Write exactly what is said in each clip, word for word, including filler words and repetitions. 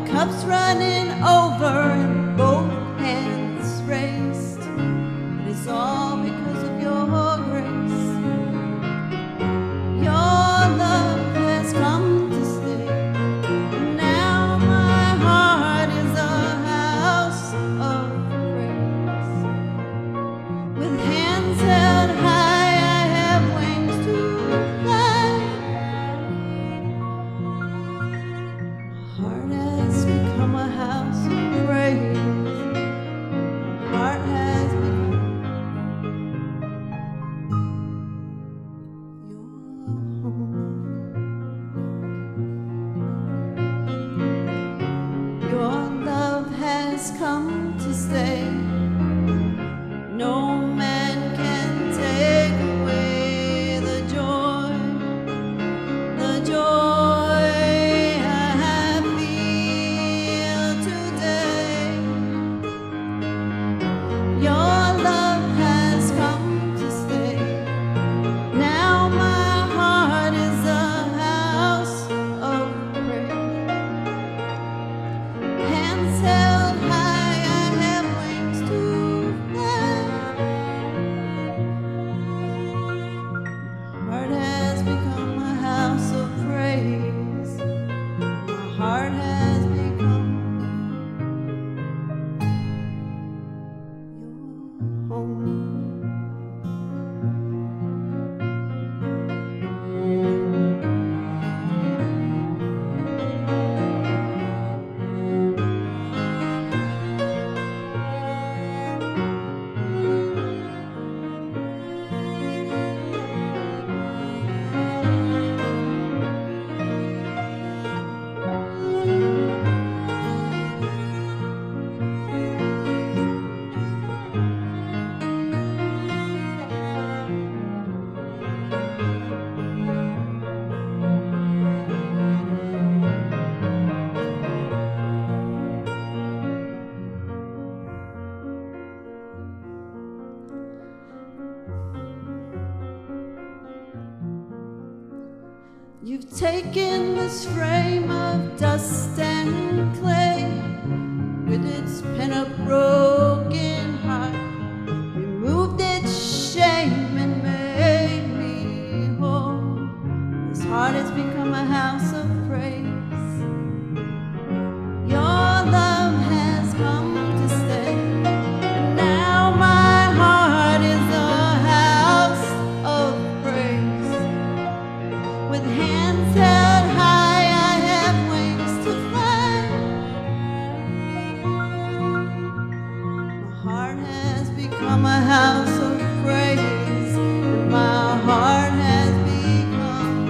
cup's running over and both hands raised. It's all because of your grace. Your love has come to stay. Now my heart is a house of praise. With hands held high, I have wings to fly. My heart has become a house of praise. My heart has become your home. Your love has come to stay. No man can take away the joy, the joy I feel today. Your love has come to stay. Now my heart is a house of praise. Hands held high, I have wings to fly. My heart has become a house of praise. My heart has become your home. You've taken this frame of dust and clay, with its pent-up broken heart, removed its shame and made me whole. This heart has become a house of praise. Your love has come to stay, and now my heart is a house of praise. With hands held high, I have wings to fly. My heart has become a house of praise, and my heart has become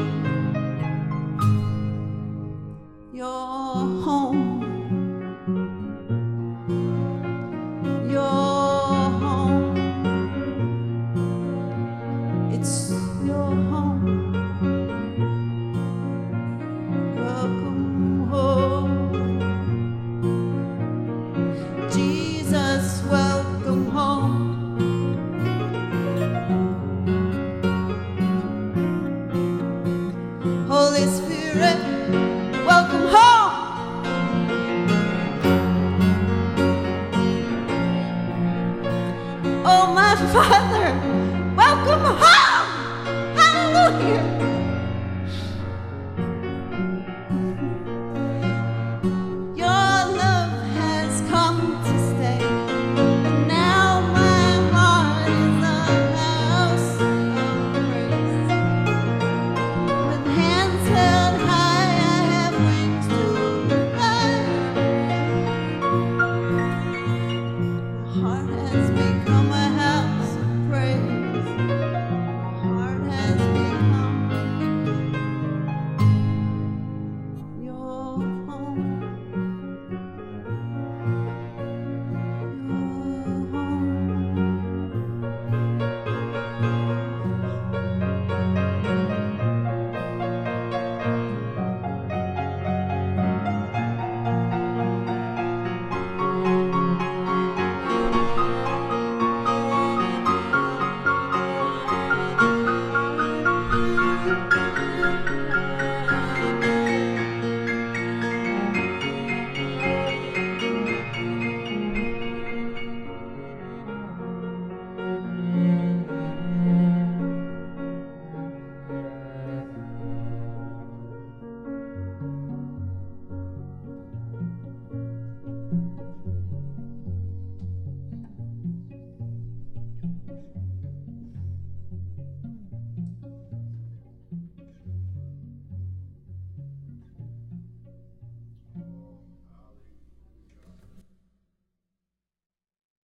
your home. Your home. It's your home. Welcome home. Jesus, welcome home. Holy Spirit, welcome home. Oh, my Father.